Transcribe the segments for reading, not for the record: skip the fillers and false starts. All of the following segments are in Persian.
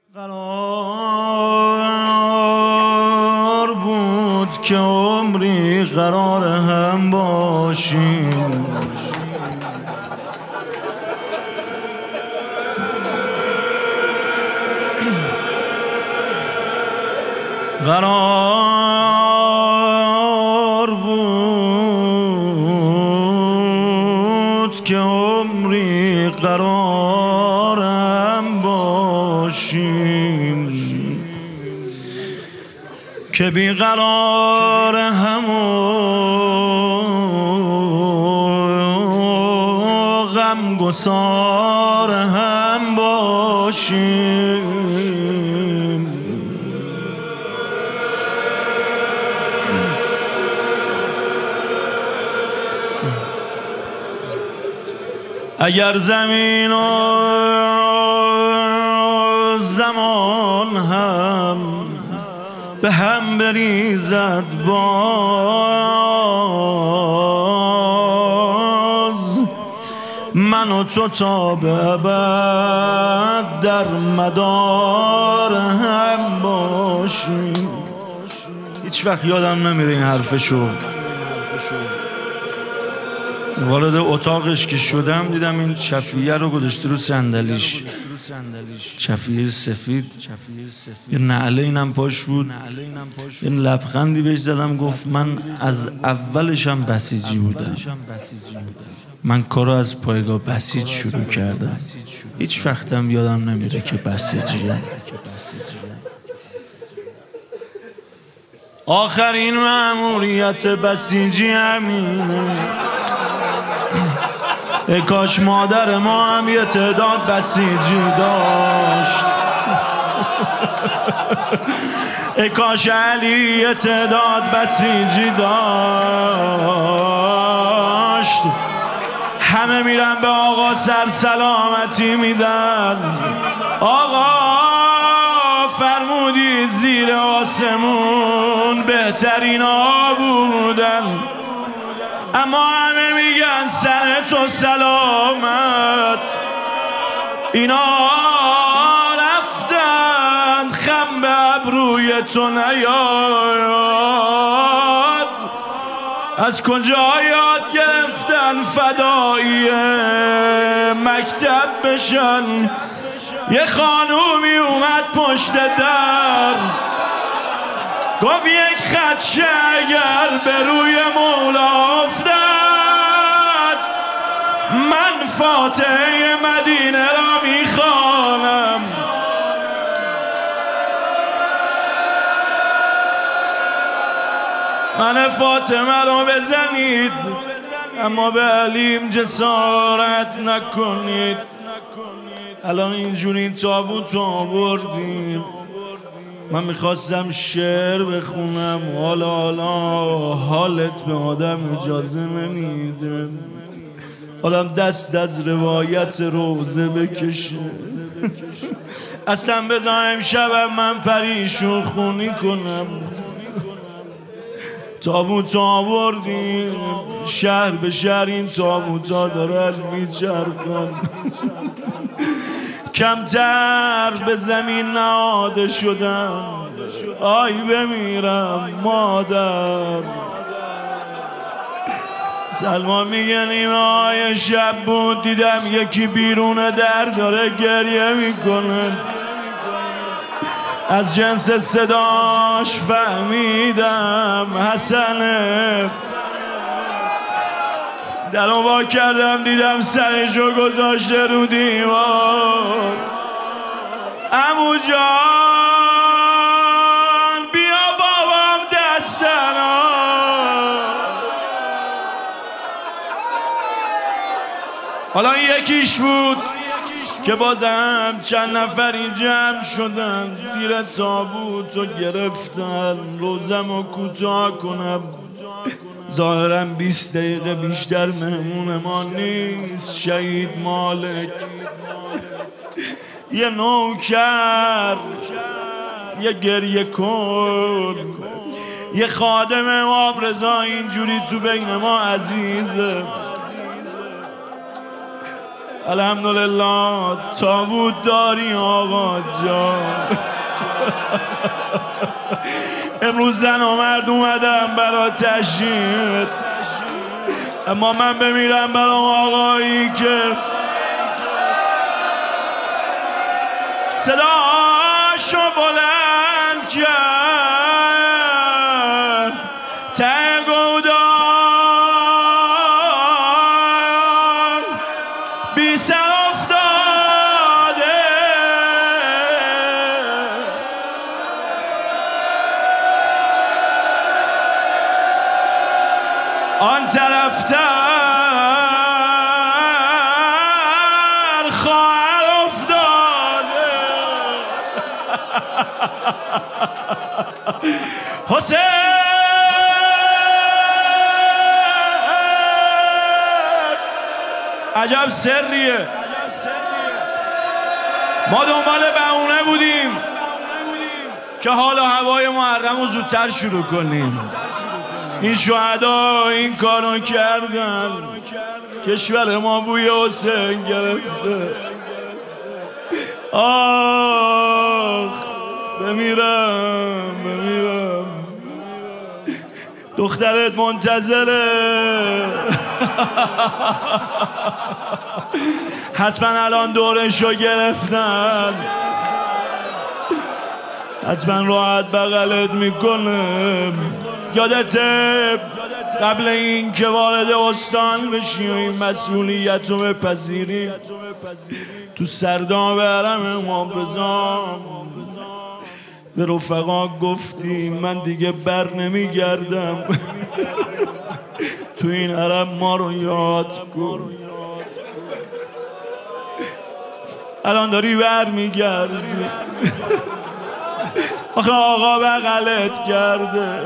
قرار بود که عمری قرار هم باشیم، قرار بود که عمری قرارم باشیم، که بیقرار هم و غمگسار هم باشیم. اگر زمین و زمان هم به هم بریزد باز، من و تو تا به ابد در مدار هم باشیم. هیچ وقت یادم نمیره این حرفشو. وارد اتاقش که شدم دیدم این چفیه رو گذاشته رو صندلیش، چفیه سفید، یه نعله اینم پاش بود. یه لبخندی بهش زدم، گفت من از اولشم بسیجی بودم، من کارو از پایگاه بسیج شروع کردم. هیچ وقتم یادم نمیره که بسیجیم. آخرین مأموریت بسیجی همینه. ای کاش مادر ما هم یه تعداد بسیجی داشت، ای کاش علی یه تعداد بسیجی داشت. همه میرن به آقا سر سلامتی میدن. آقا فرمودی زیر آسمون بهترین ها بودن، اما همه میگن سر تو سلامت. اینا رفتن خم به ابروی تو نیاد. از کجا یاد گرفتن فدایی مکتب بشن؟ یه خانومی اومد پشت در، گفت یک خدشه اگر به روی مولا افتد، من فاتحه مدینه را میخوانم. من فاطمه رو بزنید، اما به علیم جسارت نکنید. الان اینجوری تابوت رو آوردیم، من میخواستم شعر بخونم، حالا حالت به آدم اجازه نمیده. آدم دست از روایت روزه بکشه. اصلا بذار امشبم من پریشون خونی کنم. تابوت آوردیم، شهر به شهر این تابوت ها دارد میچرخن. کمتر به زمین نهاده شدم، آی بمیرم مادر. سلمان میگه نیمه های شب بود، دیدم یکی بیرون در داره گریه میکنه. از جنس صداش فهمیدم حسنه. درو وا کردم دیدم سرشو گذاشته رو دیوار. عمو جان بیا بابام دستنا. حالا یکیش بود که بازم چند نفری جمع شدن زیر تابوت و گرفتن روزم و کوتاه کنم. ظاهراً 20 دقیقه بیشتر مهمون ما نیست. شهید مالک یه نوکر، یه گریه کن، یه خادم امام رضا اینجوری تو بین ما عزیزه. الحمدلله تابوت داری آقا جان. امروز زن و مرد اومدم برا تشییع، اما من بمیرم برا آقایی که صداشو بلند کرد ته گودان بی سر افتاده. آن طرفتر خواهر افتاده. حسین عجب سریه. ما دنبال بهونه بودیم که حال و هوای محرم رو زودتر شروع کنیم. این شهدا این کارو کردن، کشور ما بوی حسین گرفته. آخ بمیرم دخترت منتظره. حتما الان دورشو گرفتن، حتما راحت بغلت میکنه. یادته قبل این که وارد استان بشی و این مسئولیت رو بپذیری، تو سرداب حرم امام رضا به رفقا گفتی من دیگه بر نمیگردم، تو این حرم ما رو یاد کن. الان داری بر میگردی. آخه آقا بغلت کرده.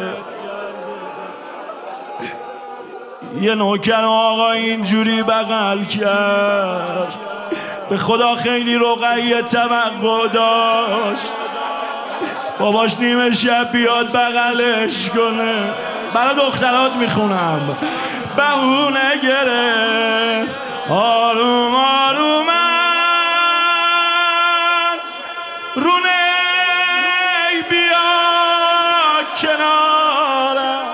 یه نوکر آقا اینجوری بغل کرد، به خدا خیلی رقیه توقع داشت باباش نیمه شب بیاد بغلش کنه. برای دخترات میخونم. بهونه گرفت آروم آروم از رونه بیا کنارم.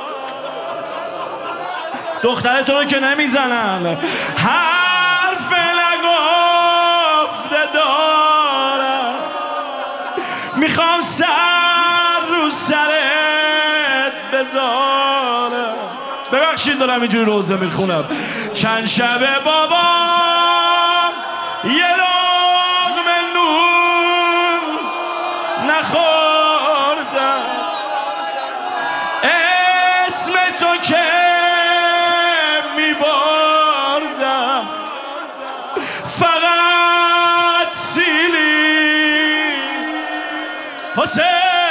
دختره تو رو که نمیزنن، حرف نگفته دارم. میخوام سر رو سرت بذارم. ببخشید دارم اینجوری روزه میخونم. چند شبه بابام یه لقمه نون نخوردم، اسم تو که میبردم فقط سیلی حسین.